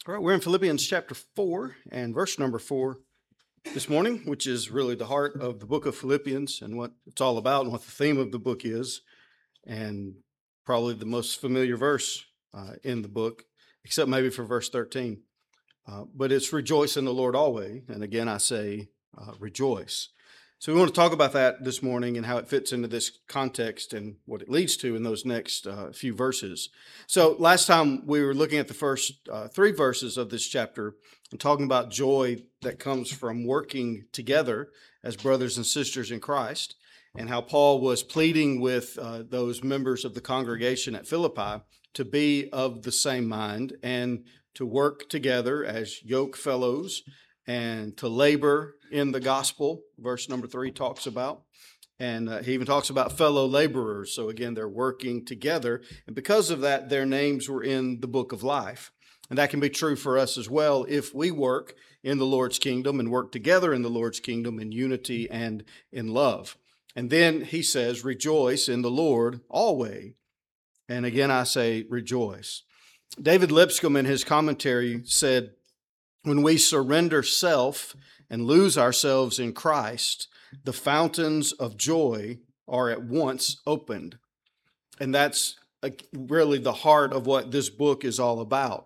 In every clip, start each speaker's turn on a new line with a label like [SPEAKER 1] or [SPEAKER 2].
[SPEAKER 1] All right, we're in Philippians chapter 4 and verse number 4 this morning, which is really the heart of the book of Philippians and what it's all about and what the theme of the book is, and probably the most familiar verse in the book, except maybe for verse 13. But it's rejoice in the Lord always. And again, I say rejoice. So we want to talk about that this morning and how it fits into this context and what it leads to in those next few verses. So last time we were looking at the first three verses of this chapter and talking about joy that comes from working together as brothers and sisters in Christ, and how Paul was pleading with those members of the congregation at Philippi to be of the same mind and to work together as yoke fellows and to labor in the gospel. Verse number 3 talks about, and he even talks about fellow laborers. So again, they're working together, and because of that, their names were in the book of life. And that can be true for us as well if we work in the Lord's kingdom and work together in the Lord's kingdom in unity and in love. And then he says, rejoice in the Lord always. And again, I say rejoice. David Lipscomb in his commentary said, when we surrender self and lose ourselves in Christ, the fountains of joy are at once opened. And that's really the heart of what this book is all about.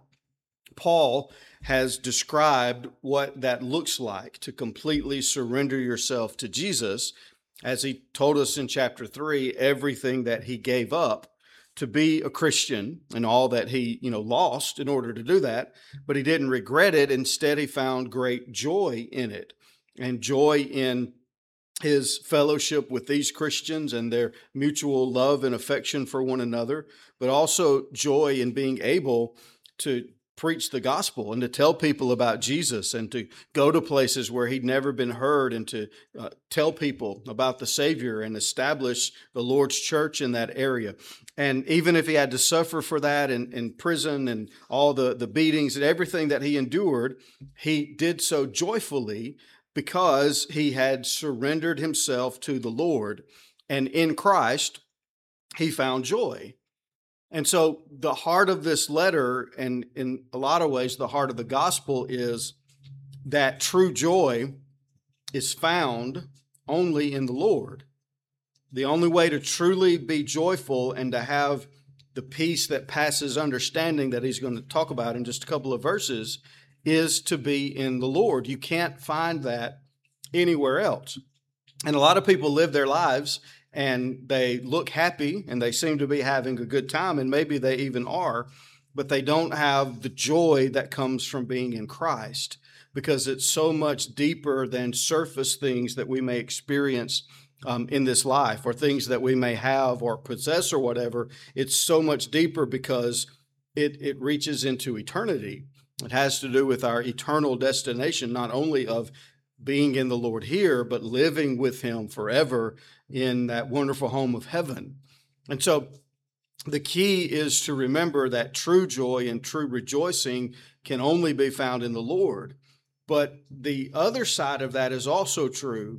[SPEAKER 1] Paul has described what that looks like to completely surrender yourself to Jesus, as he told us in chapter 3, everything that he gave up to be a Christian and all that he, lost in order to do that, but he didn't regret it. Instead, he found great joy in it, and joy in his fellowship with these Christians and their mutual love and affection for one another, but also joy in being able to preach the gospel and to tell people about Jesus and to go to places where he'd never been heard and to tell people about the Savior and establish the Lord's church in that area. And even if he had to suffer for that in prison and all the beatings and everything that he endured, he did so joyfully because he had surrendered himself to the Lord. And in Christ, he found joy. And so the heart of this letter, and in a lot of ways, the heart of the gospel, is that true joy is found only in the Lord. The only way to truly be joyful and to have the peace that passes understanding that he's going to talk about in just a couple of verses is to be in the Lord. You can't find that anywhere else. And a lot of people live their lives and they look happy and they seem to be having a good time, and maybe they even are, but they don't have the joy that comes from being in Christ, because it's so much deeper than surface things that we may experience in this life, or things that we may have or possess or whatever. It's so much deeper because it reaches into eternity. It has to do with our eternal destination, not only of being in the Lord here, but living with him forever in that wonderful home of heaven. And so the key is to remember that true joy and true rejoicing can only be found in the Lord. But the other side of that is also true,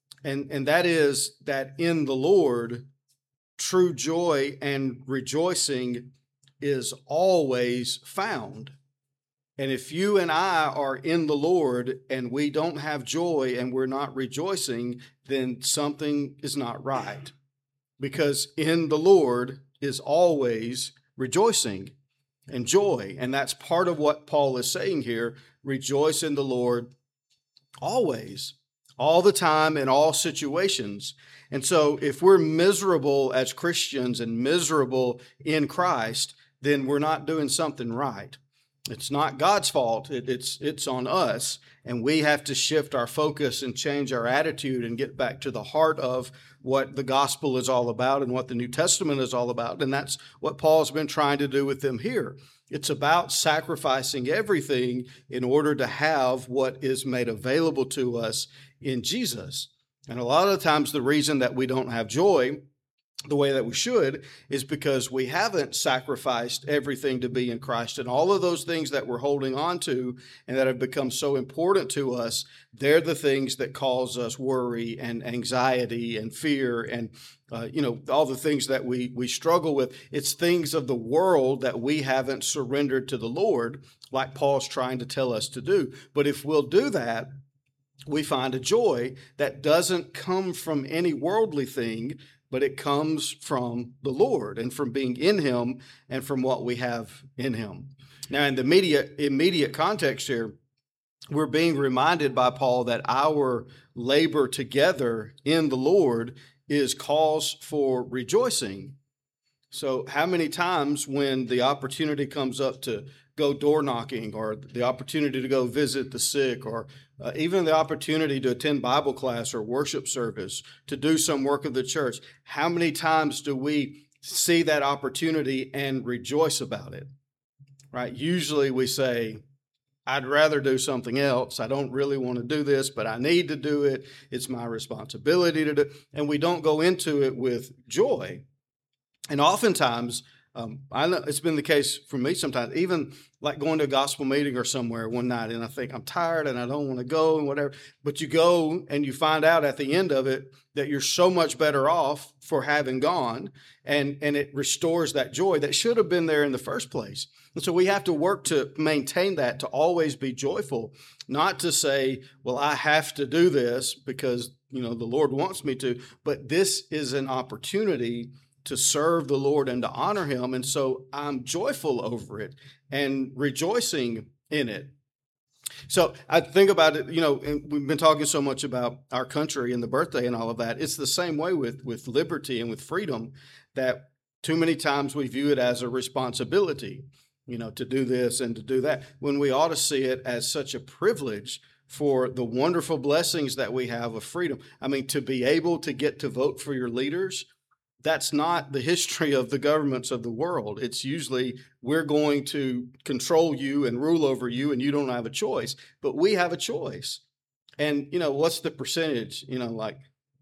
[SPEAKER 1] and that is that in the Lord, true joy and rejoicing is always found. And if you and I are in the Lord and we don't have joy and we're not rejoicing, then something is not right. Because in the Lord is always rejoicing and joy. And that's part of what Paul is saying here. Rejoice in the Lord always, all the time, in all situations. And so if we're miserable as Christians and miserable in Christ, then we're not doing something right. It's not God's fault. It's on us, and we have to shift our focus and change our attitude and get back to the heart of what the gospel is all about and what the New Testament is all about, and that's what Paul's been trying to do with them here. It's about sacrificing everything in order to have what is made available to us in Jesus. And a lot of times the reason that we don't have joy the way that we should is because we haven't sacrificed everything to be in Christ. And all of those things that we're holding on to and that have become so important to us, they're the things that cause us worry and anxiety and fear and all the things that we struggle with. It's things of the world that we haven't surrendered to the Lord, like Paul's trying to tell us to do. But if we'll do that, we find a joy that doesn't come from any worldly thing, but it comes from the Lord and from being in Him and from what we have in Him. Now, in the immediate context here, we're being reminded by Paul that our labor together in the Lord is cause for rejoicing. So how many times when the opportunity comes up to go door knocking or the opportunity to go visit the sick or even the opportunity to attend Bible class or worship service, to do some work of the church, how many times do we see that opportunity and rejoice about it? Right? Usually we say, I'd rather do something else. I don't really want to do this, but I need to do it. It's my responsibility to do it. And we don't go into it with joy. And oftentimes, I know it's been the case for me sometimes, even like going to a gospel meeting or somewhere one night, and I think I'm tired and I don't want to go and whatever. But you go and you find out at the end of it that you're so much better off for having gone, and it restores that joy that should have been there in the first place. And so we have to work to maintain that, to always be joyful, not to say, well, I have to do this because, the Lord wants me to, but this is an opportunity to serve the Lord and to honor Him. And so I'm joyful over it and rejoicing in it. So I think about it, and we've been talking so much about our country and the birthday and all of that. It's the same way with liberty and with freedom, that too many times we view it as a responsibility, to do this and to do that, when we ought to see it as such a privilege for the wonderful blessings that we have of freedom. I mean, to be able to get to vote for your leaders, that's not the history of the governments of the world. It's usually we're going to control you and rule over you and you don't have a choice. But we have a choice. And, what's the percentage? Like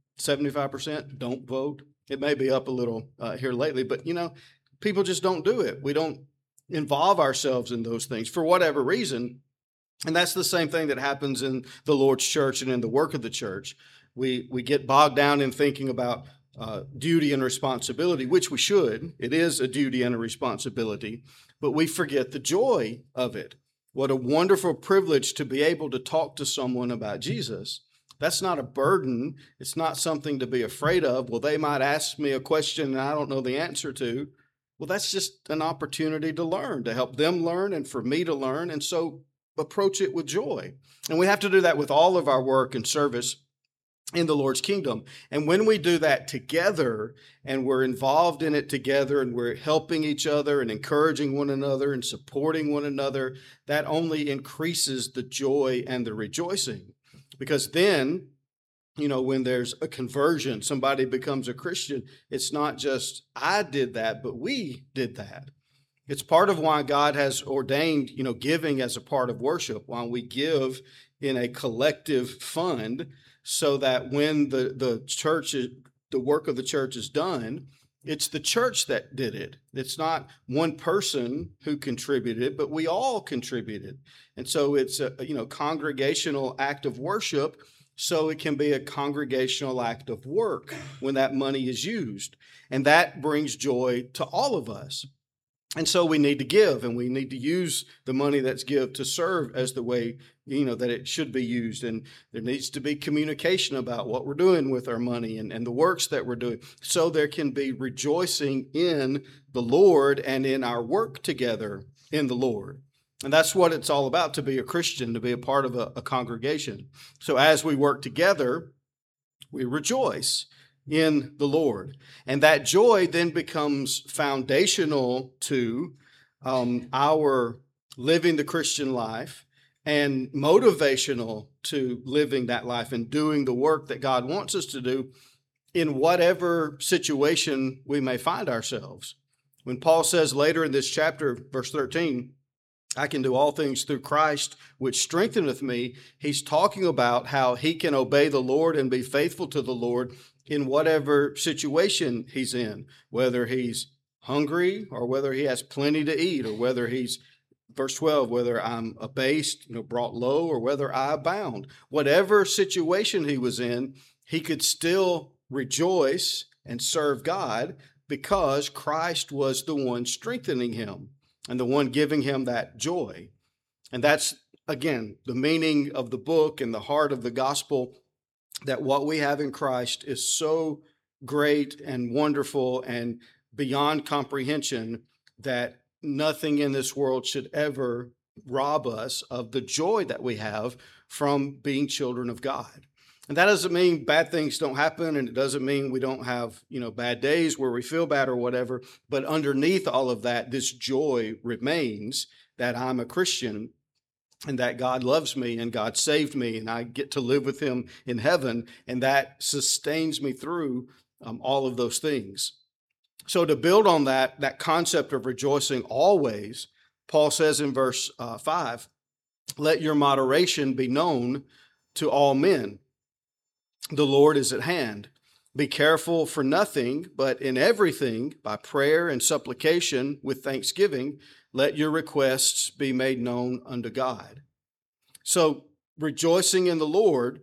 [SPEAKER 1] 75% don't vote. It may be up a little here lately, but, people just don't do it. We don't involve ourselves in those things for whatever reason. And that's the same thing that happens in the Lord's church and in the work of the church. We get bogged down in thinking about duty and responsibility, which we should. It is a duty and a responsibility, but we forget the joy of it. What a wonderful privilege to be able to talk to someone about Jesus. That's not a burden. It's not something to be afraid of. Well, they might ask me a question and I don't know the answer to. Well, that's just an opportunity to learn, to help them learn and for me to learn. And so approach it with joy. And we have to do that with all of our work and service in the Lord's kingdom. And when we do that together and we're involved in it together and we're helping each other and encouraging one another and supporting one another, that only increases the joy and the rejoicing. Because then, when there's a conversion, somebody becomes a Christian, it's not just I did that, but we did that. It's part of why God has ordained, giving as a part of worship, why we give in a collective fund, so that when the work of the church is done, it's the church that did it. It's not one person who contributed it, but we all contributed. And so it's a congregational act of worship, so it can be a congregational act of work when that money is used. And that brings joy to all of us. And so we need to give, and we need to use the money that's given to serve as the way, that it should be used. And there needs to be communication about what we're doing with our money and the works that we're doing, so there can be rejoicing in the Lord and in our work together in the Lord. And that's what it's all about, to be a Christian, to be a part of a congregation. So as we work together, we rejoice in the Lord. And that joy then becomes foundational to our living the Christian life and motivational to living that life and doing the work that God wants us to do in whatever situation we may find ourselves. When Paul says later in this chapter, verse 13, I can do all things through Christ, which strengtheneth me. He's talking about how he can obey the Lord and be faithful to the Lord in whatever situation he's in, whether he's hungry or whether he has plenty to eat, or whether he's, verse 12, whether I'm abased, brought low, or whether I abound. Whatever situation he was in, he could still rejoice and serve God because Christ was the one strengthening him and the one giving him that joy. And that's, again, the meaning of the book and the heart of the gospel, that what we have in Christ is so great and wonderful and beyond comprehension that nothing in this world should ever rob us of the joy that we have from being children of God. And that doesn't mean bad things don't happen, and it doesn't mean we don't have, bad days where we feel bad or whatever. But underneath all of that, this joy remains that I'm a Christian and that God loves me and God saved me and I get to live with him in heaven, and that sustains me through all of those things. So to build on that concept of rejoicing always, Paul says in verse 5, let your moderation be known to all men. The Lord is at hand. Be careful for nothing, but in everything, by prayer and supplication with thanksgiving, let your requests be made known unto God. So rejoicing in the Lord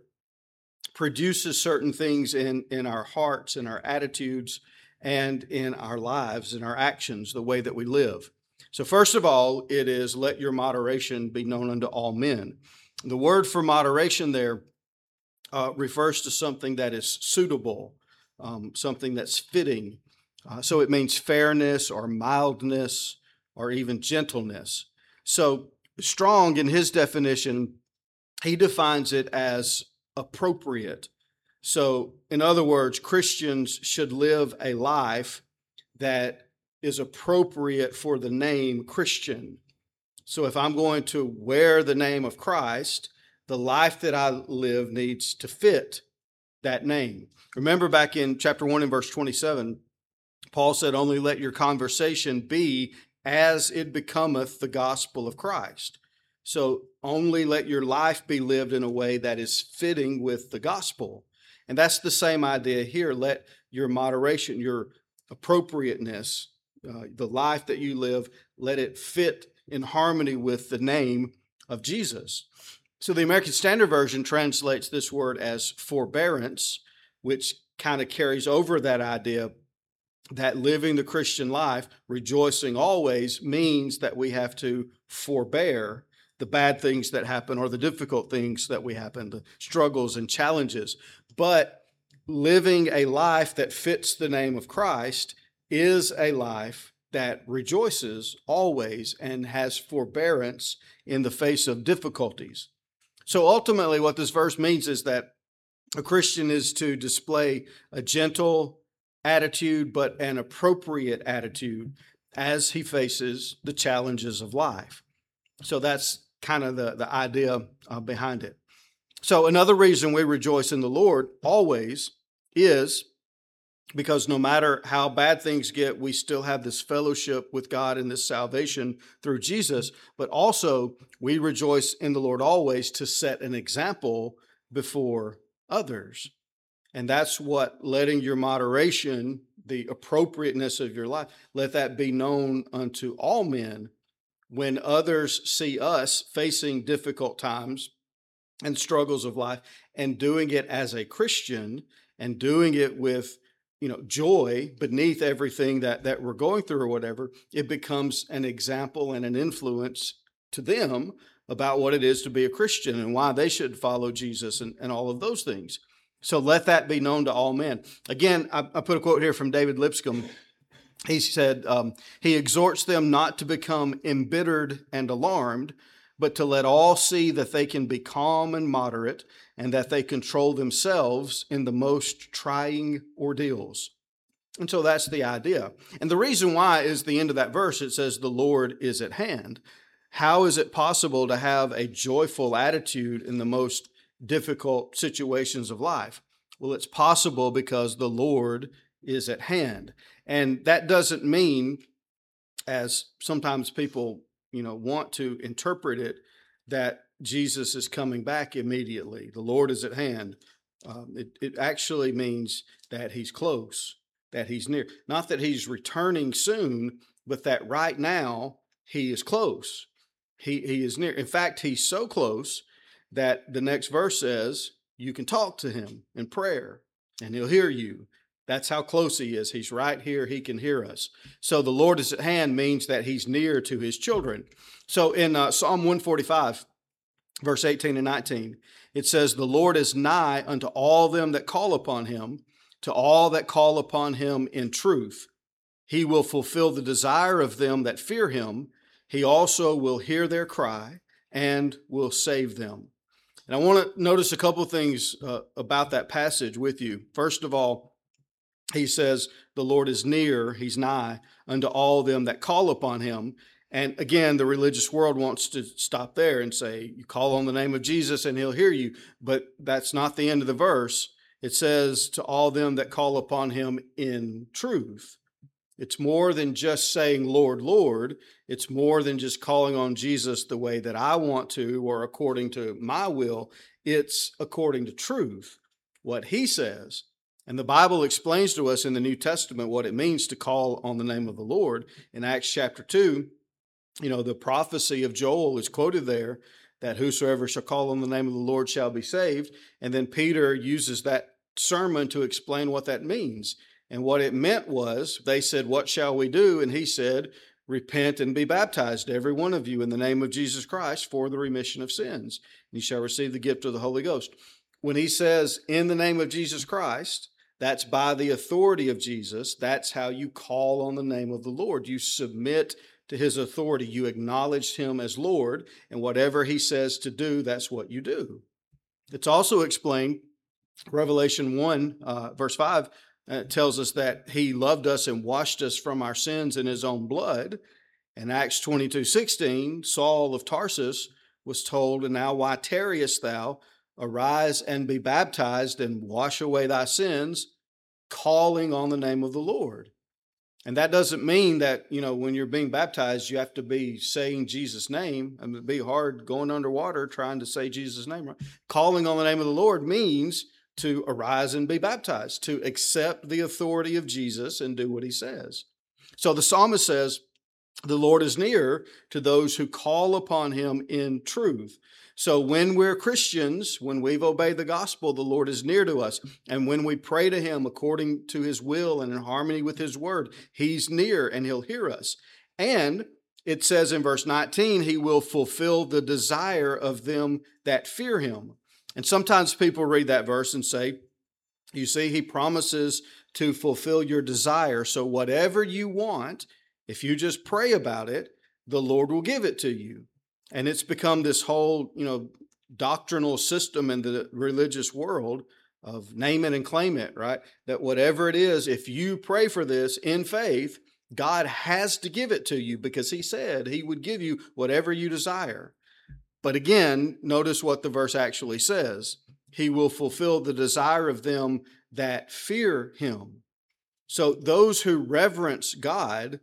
[SPEAKER 1] produces certain things in our hearts, in our attitudes, and in our lives, in our actions, the way that we live. So first of all, it is let your moderation be known unto all men. The word for moderation there refers to something that is suitable, something that's fitting. So it means fairness or mildness or even gentleness. So Strong, in his definition, he defines it as appropriate. So in other words, Christians should live a life that is appropriate for the name Christian. So if I'm going to wear the name of Christ, the life that I live needs to fit that name. Remember back in chapter 1 and verse 27, Paul said, only let your conversation be as it becometh the gospel of Christ. So only let your life be lived in a way that is fitting with the gospel. And that's the same idea here. Let your moderation, your appropriateness, the life that you live, let it fit in harmony with the name of Jesus. So the American Standard Version translates this word as forbearance, which kind of carries over that idea that living the Christian life, rejoicing always, means that we have to forbear the bad things that happen or the difficult things that we happen, the struggles and challenges. But living a life that fits the name of Christ is a life that rejoices always and has forbearance in the face of difficulties. So ultimately, what this verse means is that a Christian is to display a gentle attitude, but an appropriate attitude as he faces the challenges of life. So that's kind of the idea behind it. So another reason we rejoice in the Lord always is because no matter how bad things get, we still have this fellowship with God and this salvation through Jesus. But also, we rejoice in the Lord always to set an example before others. And that's what letting your moderation, the appropriateness of your life, let that be known unto all men. When others see us facing difficult times and struggles of life and doing it as a Christian and doing it with joy beneath everything that we're going through or whatever, it becomes an example and an influence to them about what it is to be a Christian and why they should follow Jesus and all of those things. So let that be known to all men. Again, I put a quote here from David Lipscomb. He said, he exhorts them not to become embittered and alarmed, but to let all see that they can be calm and moderate and that they control themselves in the most trying ordeals. And so that's the idea. And the reason why is the end of that verse. It says, the Lord is at hand. How is it possible to have a joyful attitude in the most difficult situations of life? Well, it's possible because the Lord is at hand. And that doesn't mean, as sometimes people want to interpret it that Jesus is coming back immediately. The Lord is at hand. It actually means that he's close, that he's near. Not that he's returning soon, but that right now he is close. He is near. In fact, he's so close that the next verse says you can talk to him in prayer and he'll hear you. That's how close he is. He's right here. He can hear us. So the Lord is at hand means that he's near to his children. So in Psalm 145, verse 18 and 19, it says, the Lord is nigh unto all them that call upon him, to all that call upon him in truth. He will fulfill the desire of them that fear him. He also will hear their cry and will save them. And I want to notice a couple of things about that passage with you. First of all, he says, the Lord is near, he's nigh unto all them that call upon him. And again, the religious world wants to stop there and say, you call on the name of Jesus and he'll hear you. But that's not the end of the verse. It says, to all them that call upon him in truth. It's more than just saying, Lord, Lord. It's more than just calling on Jesus the way that I want to or according to my will. It's according to truth, what he says. And the Bible explains to us in the New Testament what it means to call on the name of the Lord. In Acts chapter 2, the prophecy of Joel is quoted there, that whosoever shall call on the name of the Lord shall be saved. And then Peter uses that sermon to explain what that means. And what it meant was, they said, what shall we do? And he said, repent and be baptized, every one of you, in the name of Jesus Christ for the remission of sins. And you shall receive the gift of the Holy Ghost. When he says, in the name of Jesus Christ, that's by the authority of Jesus. That's how you call on the name of the Lord. You submit to his authority. You acknowledge him as Lord, and whatever he says to do, that's what you do. It's also explained, Revelation 1, verse 5, tells us that he loved us and washed us from our sins in his own blood. And Acts 22:16, Saul of Tarsus was told, and now why tarriest thou? Arise and be baptized and wash away thy sins, calling on the name of the Lord. And that doesn't mean that, when you're being baptized, you have to be saying Jesus' name. I mean, it'd be hard going underwater trying to say Jesus' name. Right? Calling on the name of the Lord means to arise and be baptized, to accept the authority of Jesus and do what he says. So the psalmist says, the Lord is near to those who call upon him in truth. So when we're Christians, when we've obeyed the gospel, the Lord is near to us. And when we pray to him according to his will and in harmony with his word, he's near and he'll hear us. And it says in verse 19, he will fulfill the desire of them that fear him. And sometimes people read that verse and say, you see, he promises to fulfill your desire. So whatever you want, if you just pray about it, the Lord will give it to you. And it's become this whole, doctrinal system in the religious world of name it and claim it, right? That whatever it is, if you pray for this in faith, God has to give it to you because he said he would give you whatever you desire. But again, notice what the verse actually says. He will fulfill the desire of them that fear him. So those who reverence God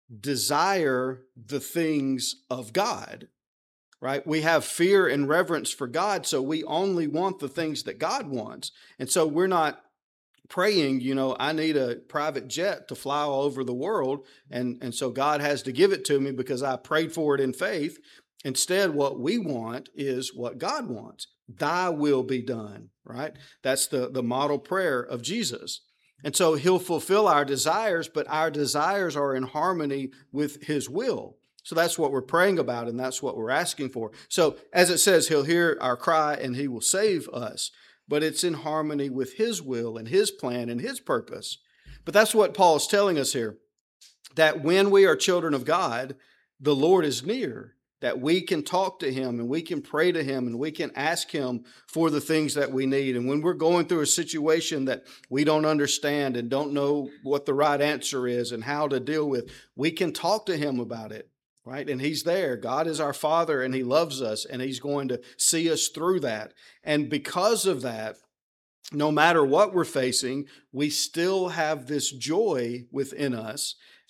[SPEAKER 1] desire the things of God. Right? We have fear and reverence for God, so we only want the things that God wants. And so we're not praying, I need a private jet to fly all over the world, and so God has to give it to me because I prayed for it in faith. Instead, what we want is what God wants. Thy will be done, right? That's the model prayer of Jesus. And so he'll fulfill our desires, but our desires are in harmony with his will. So that's what we're praying about, and that's what we're asking for. So as it says, he'll hear our cry and he will save us, but it's in harmony with his will and his plan and his purpose. But that's what Paul is telling us here, that when we are children of God, the Lord is near, that we can talk to him and we can pray to him and we can ask him for the things that we need. And when we're going through a situation that we don't understand and don't know what the right answer is and how to deal with, we can talk to him about it. Right? And he's there. God is our Father and he loves us and he's going to see us through that. And because of that, no matter what we're facing, we still have this joy within us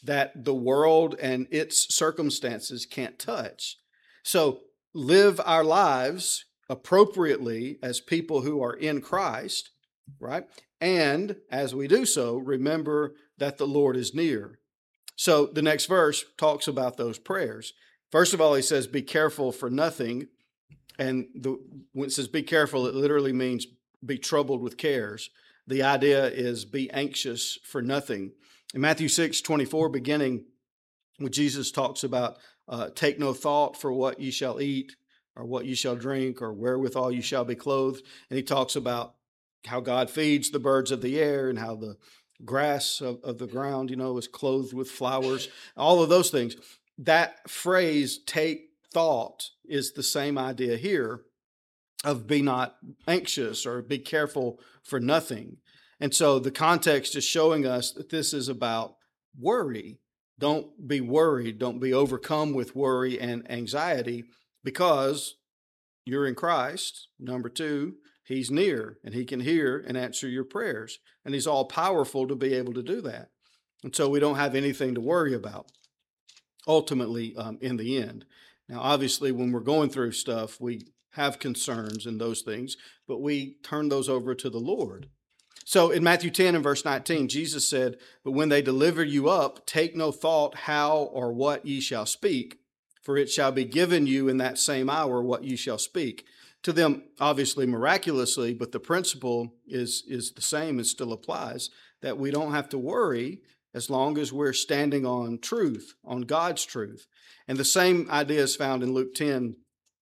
[SPEAKER 1] that the world and its circumstances can't touch. So live our lives appropriately as people who are in Christ, right? And as we do so, remember that the Lord is near. So the next verse talks about those prayers. First of all, he says, be careful for nothing. And when it says be careful, it literally means be troubled with cares. The idea is be anxious for nothing. In Matthew 6:24, beginning, when Jesus talks about take no thought for what ye shall eat or what ye shall drink or wherewithal you shall be clothed. And he talks about how God feeds the birds of the air and how the grass of the ground, is clothed with flowers, all of those things. That phrase, take thought, is the same idea here of be not anxious or be careful for nothing. And so the context is showing us that this is about worry. Don't be worried. Don't be overcome with worry and anxiety because you're in Christ. Number two, he's near and he can hear and answer your prayers. And he's all powerful to be able to do that. And so we don't have anything to worry about ultimately in the end. Now, obviously, when we're going through stuff, we have concerns and those things, but we turn those over to the Lord. So in Matthew 10 and verse 19, Jesus said, but when they deliver you up, take no thought how or what ye shall speak, for it shall be given you in that same hour what ye shall speak. To them, obviously, miraculously, but the principle is the same and still applies, that we don't have to worry as long as we're standing on truth, on God's truth. And the same idea is found in Luke 10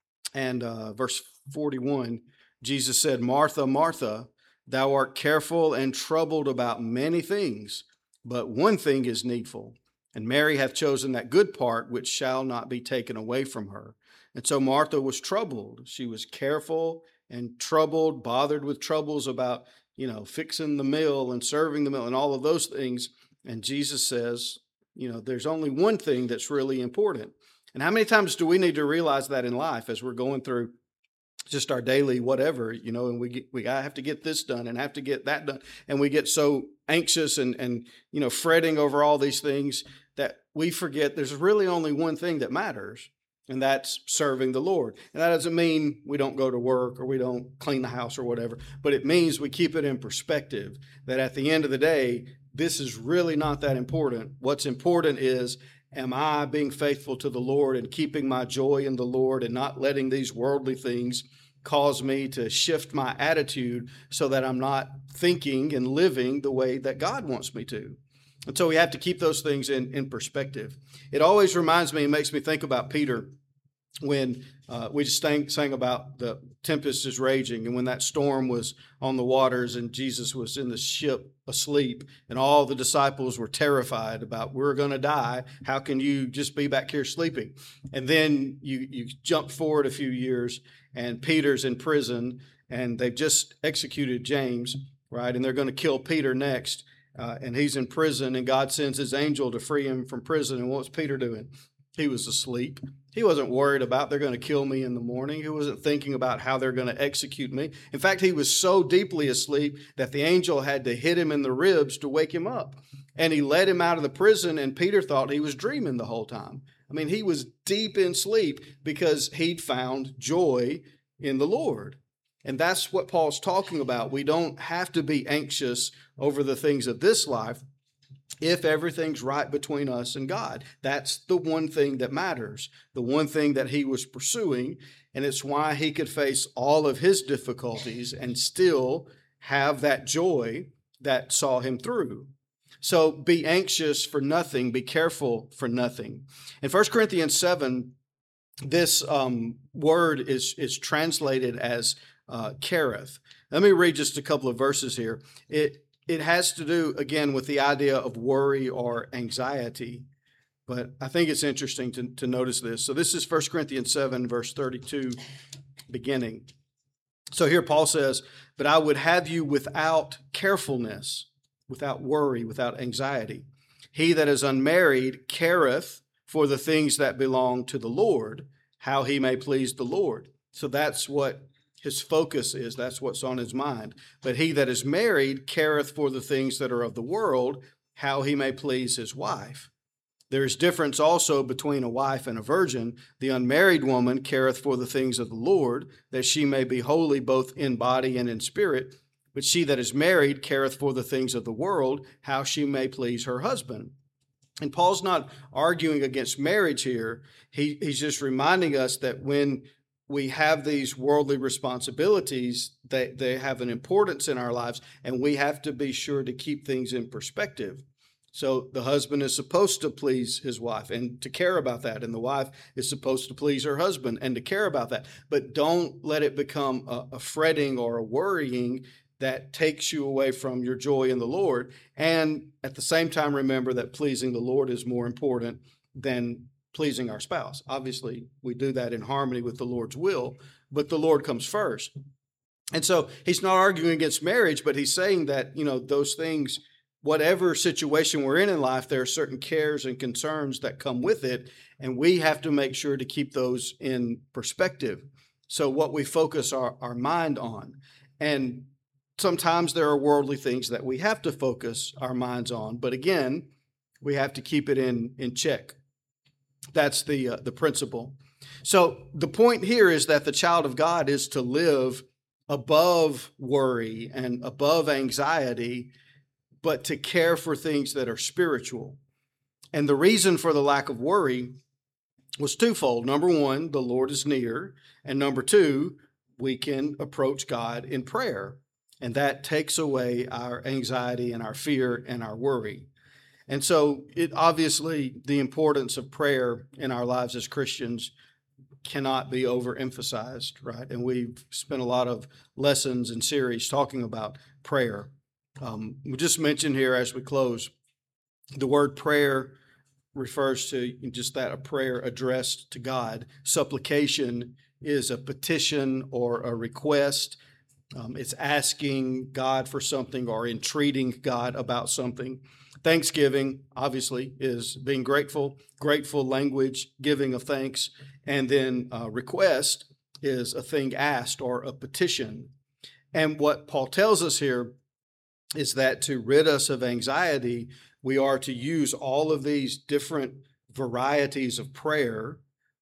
[SPEAKER 1] and verse 41. Jesus said, Martha, Martha, thou art careful and troubled about many things, but one thing is needful. And Mary hath chosen that good part which shall not be taken away from her. And so Martha was troubled. She was careful and troubled, bothered with troubles about, fixing the meal and serving the meal and all of those things. And Jesus says, there's only one thing that's really important. And how many times do we need to realize that in life as we're going through just our daily whatever, and we have to get this done and have to get that done. And we get so anxious and fretting over all these things that we forget there's really only one thing that matters, and that's serving the Lord. And that doesn't mean we don't go to work or we don't clean the house or whatever, but it means we keep it in perspective that at the end of the day, this is really not that important. What's important is, am I being faithful to the Lord and keeping my joy in the Lord and not letting these worldly things cause me to shift my attitude so that I'm not thinking and living the way that God wants me to? And so we have to keep those things in perspective. It always reminds me and makes me think about Peter when we just sang about the tempest is raging, and when that storm was on the waters and Jesus was in the ship asleep and all the disciples were terrified about, we're going to die. How can you just be back here sleeping? And then you jump forward a few years and Peter's in prison and they've just executed James, right? And they're going to kill Peter next. And he's in prison and God sends his angel to free him from prison. And what's Peter doing? He was asleep. He wasn't worried about they're going to kill me in the morning. He wasn't thinking about how they're going to execute me. In fact, he was so deeply asleep that the angel had to hit him in the ribs to wake him up. And he led him out of the prison, and Peter thought he was dreaming the whole time. I mean, he was deep in sleep because he'd found joy in the Lord. And that's what Paul's talking about. We don't have to be anxious over the things of this life if everything's right between us and God. That's the one thing that matters, the one thing that he was pursuing, and it's why he could face all of his difficulties and still have that joy that saw him through. So be anxious for nothing, be careful for nothing. In 1 Corinthians 7, this word is translated as careth. Let me read just a couple of verses here. It has to do, again, with the idea of worry or anxiety, but I think it's interesting to notice this. So this is 1 Corinthians 7, verse 32, beginning. So here Paul says, but I would have you without carefulness, without worry, without anxiety. He that is unmarried careth for the things that belong to the Lord, how he may please the Lord. So that's what his focus is. That's what's on his mind. But he that is married careth for the things that are of the world, how he may please his wife. There is difference also between a wife and a virgin. The unmarried woman careth for the things of the Lord, that she may be holy both in body and in spirit. But she that is married careth for the things of the world, how she may please her husband. And Paul's not arguing against marriage here. He's just reminding us that when we have these worldly responsibilities, they have an importance in our lives, and we have to be sure to keep things in perspective. So the husband is supposed to please his wife and to care about that, and the wife is supposed to please her husband and to care about that. But don't let it become a fretting or a worrying that takes you away from your joy in the Lord. And at the same time, remember that pleasing the Lord is more important than pleasing our spouse. Obviously, we do that in harmony with the Lord's will, but the Lord comes first. And so he's not arguing against marriage, but he's saying that, those things, whatever situation we're in life, there are certain cares and concerns that come with it, and we have to make sure to keep those in perspective. So what we focus our mind on. And sometimes there are worldly things that we have to focus our minds on, but again, we have to keep it in check. That's the principle. So the point here is that the child of God is to live above worry and above anxiety, but to care for things that are spiritual. And the reason for the lack of worry was twofold. Number one, the Lord is near. And number two, we can approach God in prayer. And that takes away our anxiety and our fear and our worry. And so obviously the importance of prayer in our lives as Christians cannot be overemphasized, right? And we've spent a lot of lessons and series talking about prayer. We just mentioned here as we close, the word prayer refers to just that, a prayer addressed to God. Supplication is a petition or a request. It's asking God for something or entreating God about something. Thanksgiving, obviously, is being grateful language, giving of thanks. And then request is a thing asked or a petition. And what Paul tells us here is that to rid us of anxiety, we are to use all of these different varieties of prayer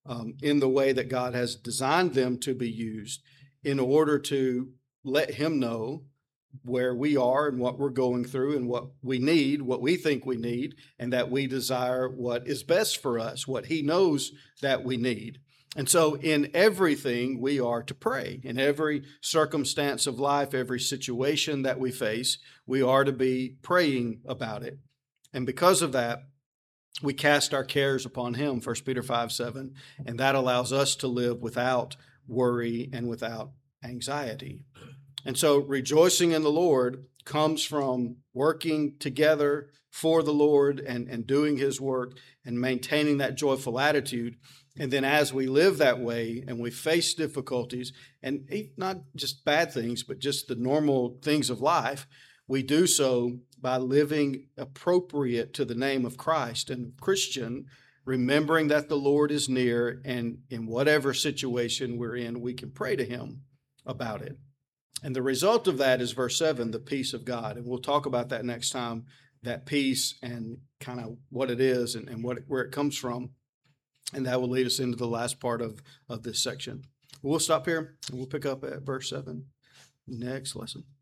[SPEAKER 1] in the way that God has designed them to be used in order to let Him know where we are and what we're going through and what we need, what we think we need, and that we desire what is best for us, what He knows that we need. And so in everything, we are to pray. In every circumstance of life, every situation that we face, we are to be praying about it. And because of that, we cast our cares upon Him, 1 Peter 5:7, and that allows us to live without worry and without anxiety. And so rejoicing in the Lord comes from working together for the Lord and doing His work and maintaining that joyful attitude. And then as we live that way and we face difficulties, and not just bad things, but just the normal things of life, we do so by living appropriate to the name of Christ and Christian, remembering that the Lord is near, and in whatever situation we're in, we can pray to Him about it. And the result of that is verse 7, the peace of God. And we'll talk about that next time, that peace and kind of what it is and where it comes from. And that will lead us into the last part of this section. We'll stop here and we'll pick up at verse 7 next lesson.